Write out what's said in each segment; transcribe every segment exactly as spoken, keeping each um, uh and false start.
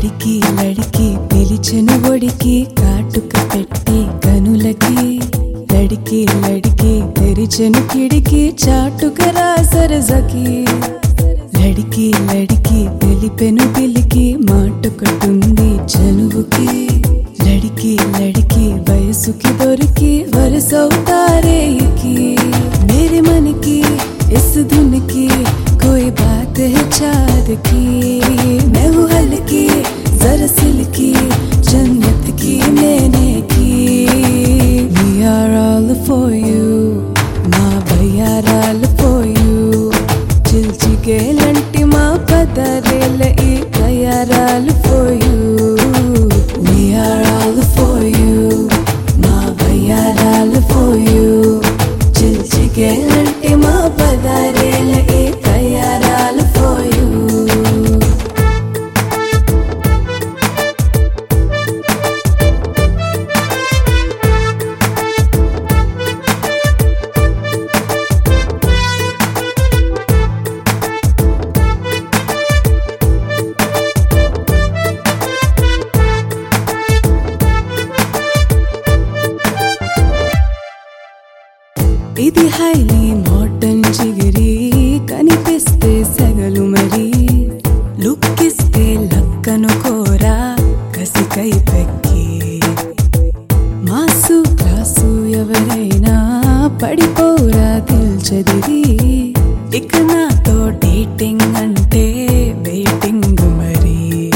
లడికి లడికి పిలిచెను ఒడికి కాటుక పెట్టి కనులకి లడికి లడికి తెరిచెను కిడికి చాటుకరా సరసకి లడికి లడికి తెలిపెను పిలికి మాటుకటుంది చనువుకి లడికి లడికి వయసుకి దొరికి వరసవుతారేకి मेरे मन की इस धुन की कोई बात है चाँद की मैं हूँ हल्की जरा सिल्की जन्नत की मैंने की We are all for you మా బయ్యారాలు for you చిల్చిగేలంటి మా పదరేల ఈ తయారాలు for you We are all for you మా బయ్యారాలు for you చిల్చిగేలంటి మా పదరేల ఈ తయారాలు for you ఇది హైలీ మోడర్న్ జిగిరి కనిపిస్తే సెగలు మరి లుక్కిస్తే లక్కను కోరా కసికై పెక్కి మాసు క్లాసు ఎవరైనా పడిపోరా దిల్చదిరి ఇక నాతో డేటింగ్ అంటే వెయిటింగ్ మరి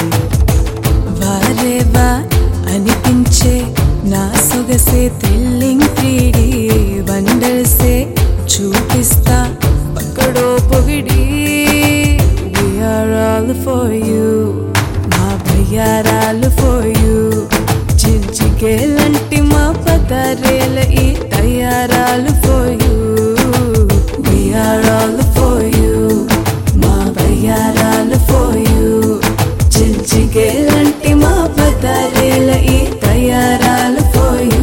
వారేవా అనిపించే నా సొగసే థ్రిల్లింగ్ త్రీడీ వండర్ సే చూపిస్తా పక్కడో పొగిడి We are all for you మా బయ్యారాలు for you చిల్చిగేలంటి మా పదరేల ఈ తయారాలు for you We are all for you మా బయ్యారాలు for you చిల్చిగేలంటి మా పదరేల ఈ తయారాలు for you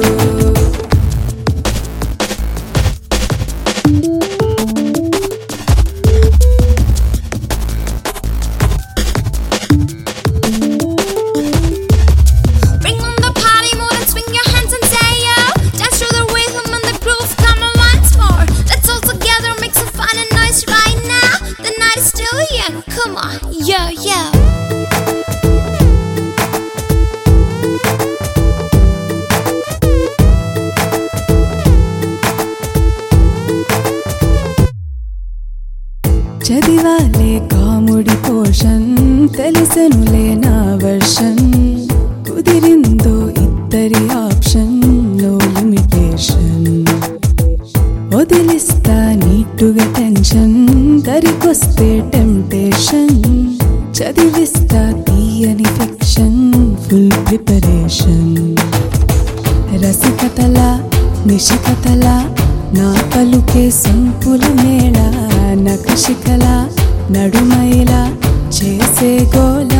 Come on, yo, yo. చదివాలే కాముడి Poshan తెలిసెనులే నా వర్షన్ కుదిరిందో ఇద్దరి ఆప్షన్ నో లిమిటేషన్ వదిలిస్తా నీటుగా టెన్షన్ దరికొస్తే టెంప్టేషన్ చదివిస్తా తీయని ఫిక్షన్ ఫుల్ ప్రిపరేషన్ రసికతల నిశికతల నా పలుకే సంపుల మేళ నకశికల నడుమైలా చేసే గోల